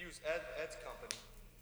Excuse Ed's company.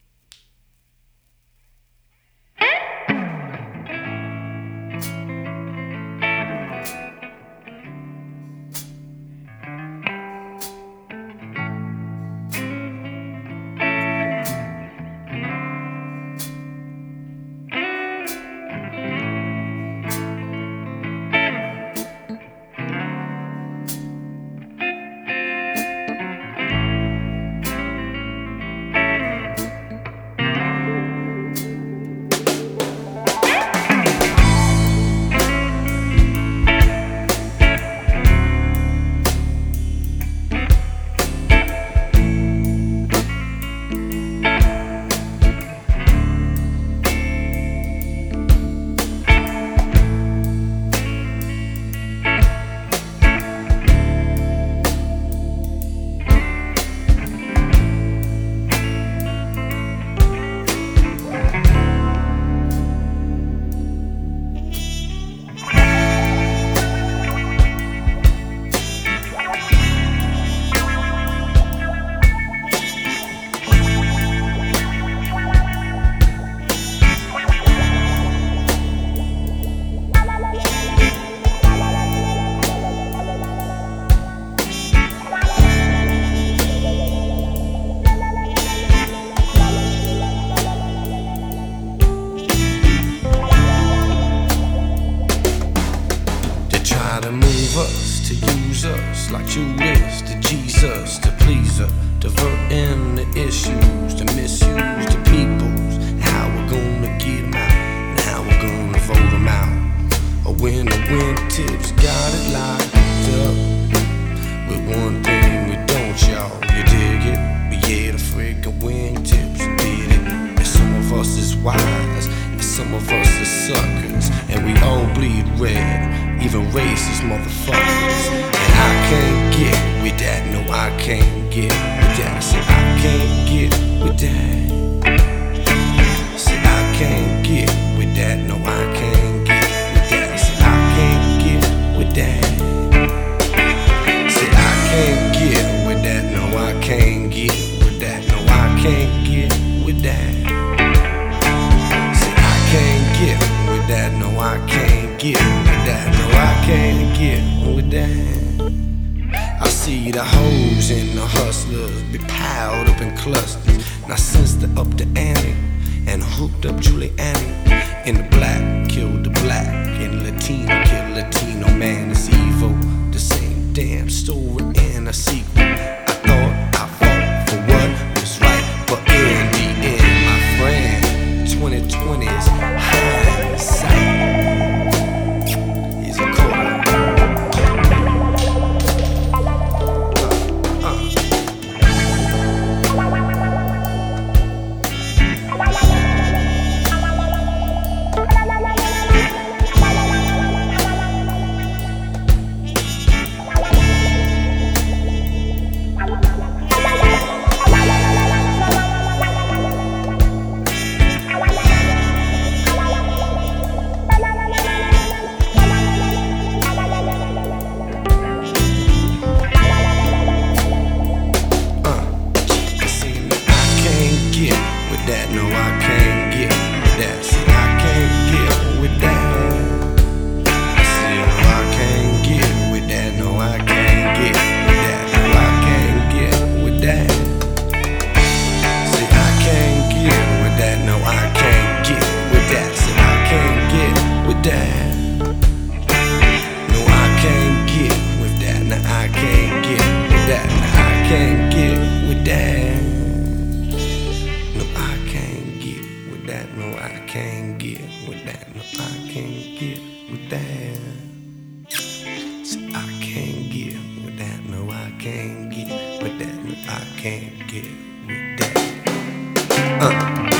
To move us, to use us like Judas to Jesus, to please her, diverting the issues, to misuse the peoples. How we're gonna get them out, and how we're gonna vote them out. Or when the wingtips got it locked up with one thing we don't, y'all. You dig it? We yeah, the freaking wingtips did it. And some of us is wise, and some of us is suckers, and we all bleed red. Even racist motherfuckers. And I can't get with that, no I can't get with that. I said I can't get with that. Said I can't get with that, no I can't get with that. I said I can't get with that. Said I can't get with that, no I can't get with that. No I can't get with that. Said I can't get with that, no I can't get with that. No I can't get with that. I see the hoes and the hustlers be piled up in clusters, and I sense they're up to ante and hooked up Giuliani. And the black kill the black, and Latino kill Latino. Man, it's evil, the same damn story in a sequel. I thought I fought for what was right, but in the end, my friend, 2020's hindsight. That no I can't get with that. See I can't get with that. See no I can't get with that. No I can't get with that. No I can't get with that. See I can't get with that. No I can't get with that. See I can't get with that. No I can't get with that. No I can't get with that. No I can't get with that. No I can't get with that. No I can't get with that. No I can't get with that. See I can't get with that. No I can't get with that. No I can't get with that.